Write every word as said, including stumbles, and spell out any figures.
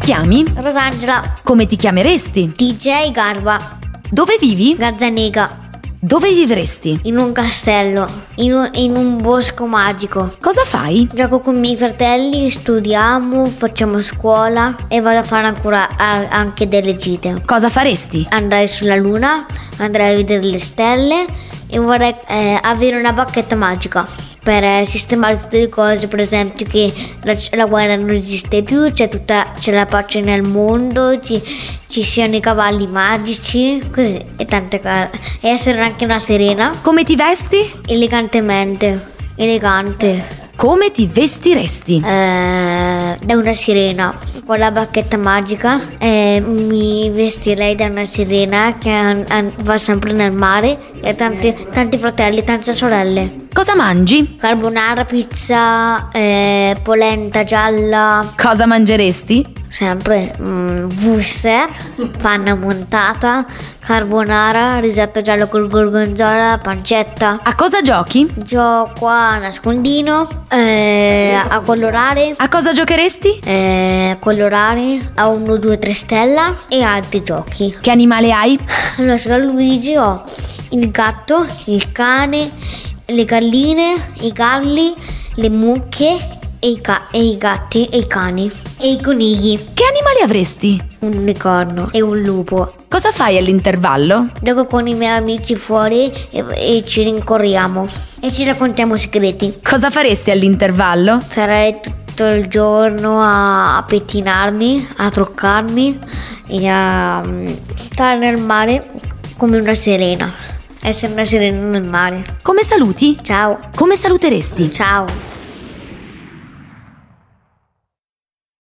chiami? Rosangela. Come ti chiameresti? D J Garba. Dove vivi? Gazzaniga. Dove vivresti? In un castello, in un, in un bosco magico. Cosa fai? Gioco con i miei fratelli, studiamo, facciamo scuola e vado a fare ancora a- anche delle gite. Cosa faresti? Andrei sulla luna, andrei a vedere le stelle e vorrei eh, avere una bacchetta magica per eh, sistemare tutte le cose, per esempio che la, la guerra non esiste più, c'è tutta c'è la pace nel mondo, ci, ci siano i cavalli magici, così e tante cose. E essere anche una sirena, Come ti vesti? elegantemente, elegante. Come ti vestiresti? Eh, da una sirena con la bacchetta magica. Eh, mi vestirei da una sirena che an- an- va sempre nel mare e ha tanti, tanti fratelli, tante sorelle. Cosa mangi? Carbonara, pizza, eh, polenta gialla, Cosa mangeresti? sempre mm, wuster, panna montata, carbonara, risotto giallo col gorgonzola, pancetta. A cosa giochi? Gioco a nascondino, eh, a colorare, A cosa giocheresti? eh, colorare, a uno, due, tre stella e altri giochi. Che animale hai? Allora, sono Luigi, ho il gatto, il cane, le galline, i galli, le mucche e i, ca- e i gatti e i cani e i conigli, Che animali avresti? un unicorno e un lupo. Cosa fai all'intervallo? Gioco con i miei amici fuori e, e ci rincorriamo e ci raccontiamo segreti. Cosa faresti all'intervallo? Sarei tutto il giorno a, a pettinarmi, a truccarmi e a mm, stare nel mare come una sirena. Essere una sirena nel mare. Come saluti? Ciao, Come saluteresti? ciao.